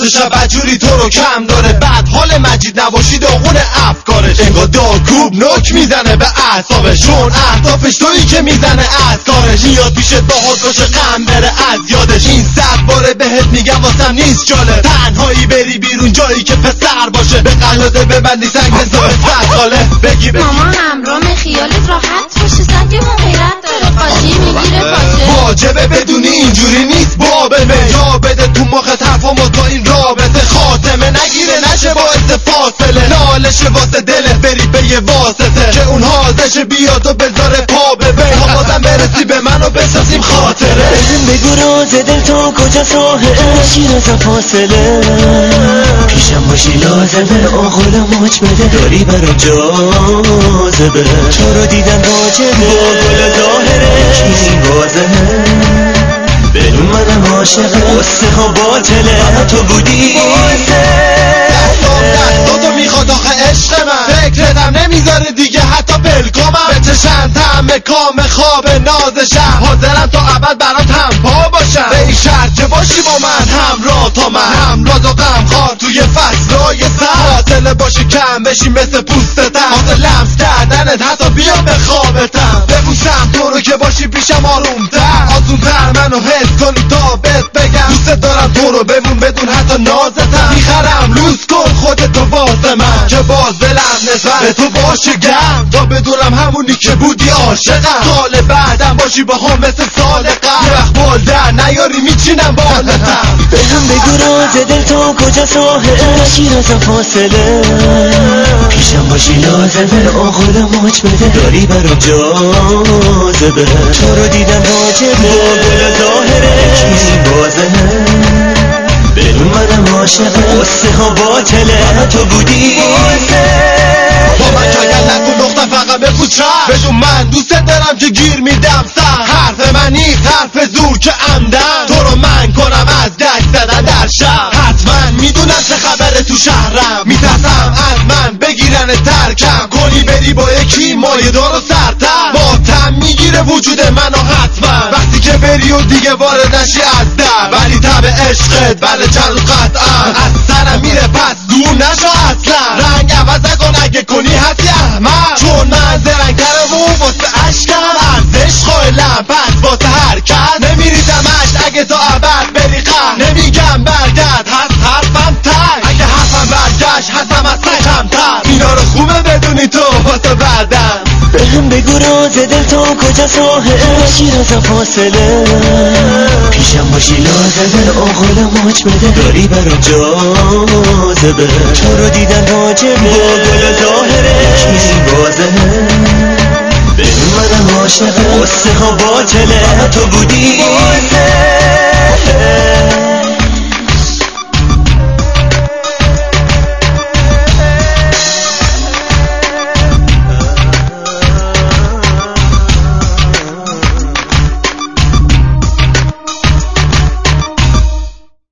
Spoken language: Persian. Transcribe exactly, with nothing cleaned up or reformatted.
وقت شب عجوری تو رو کم داره. بعد حال مجید نباشی داغون افکارش، انگار داگوب نوک میزنه به اعصابش، چون اهدافش تویی که میزنه اثارش. میاد پیشت باهات باشه غم بره از یادش. این صد باره بهت میگم واسم نیست جالب تنهایی بری بیرون جایی که پسر باشه، به قلاده ببندی سنگ حساب صد ساله بگی بگی مامان همراه خیالت راحت باشه، سنگ مغیرت داره قاچی میگیره پاشه. واجبه بدونی اینجوری نیست بابه جا بده تو مخت حرفامو تا این رابطه خاتمه نگیره نشه باعث فاصله. نالشه واسه دلت بری به یه واسطه که اون حاضرشه بیاد و بذاره پا ببین تا بازم برسی به من و بسازیم خاطره. بزن بگو راز دل تو کجا ساحه شیر از فاصله، پیشم باشی لازمه آغل ماچ بده داری برام جاذبه، تو رو دیدم واجبه با گل ظاهره این واضحه بدون منم عاشقه قصه ها باطله فقط تو بودی دستام دستاتو میخواد آخه عشق من، فکرتم نمیذاره دیگه حتی بلکامم به چشم طعم کام خواب نازشم، حاضرم تا ابد برات هم پا باشم به این شرط که باشی با من همراه تا من همراز و غمخوار توی فصلای سر فاصله باشی کم بشی مثل پوستتم واسه لمس کردنت حتی بیا به خوابتم ببوسم تو رو که باشی پیشم آرومتر آسونتر منو حس کنی تا بهت بگم دوست دارم تو رو بمون بدون حتی نازتم میخرم لوس کن خودتو واسه من که باز دلم نسبت به تو باشه گرم تا بدونم همونی که بودی عاشقم سال بعدم باشی با هم مثل سال قبل یه وقت بال در نیاری میچینم بالتم بهم بگو راز دل تو کجا ساحه شیر از فاصله پیشم باشی لازمه آغل ماچ بده داری برام جاذبه تو رو دیدم واجبه با گل ظاهره این واضحه بدون منم عاشقه قصه ها باطله فقط تو بودی با من کاگل نکن دختر فقط بگو چشم بدون من دوست دارم که گیر میدم سر حرف من نیست حرف زور که عمدن تو رو من کنم از دست زدن در شب حتما میدونم چه خبره تو شهرم میترسم از من بگیرن ترکم کنی بری با یکی مایه دار و سرتر ماتم میگیره وجود منو حتما وقتی که بری و دیگه وارد نشی از در ولی تب عشقت بله چند روز قطعا از سرم میره پس دور نشو اصلا رنگ عوض نکن اگه کنی حتی احمد چون من زرنگترم و واسه عشقم ارزش قائلم پس واسه هر کس نمیریزم عشق اگه تا ابد بری قهر نمیگم برگرد هست حرفم تک اگه حرفم برگشت هستم از تک کمتر اینا رو خوبه بدونی تو واسه بعدم بهم بگو راز دل تو کجا ساحه شیر از فاصله پیشم باشی لازمه آغل ماچ بده داری برام جاذبه تو رو دیدن واجبه با گل ظاهره این واضحه بدون منم عاشقه قصه ها باطله فقط تو بودی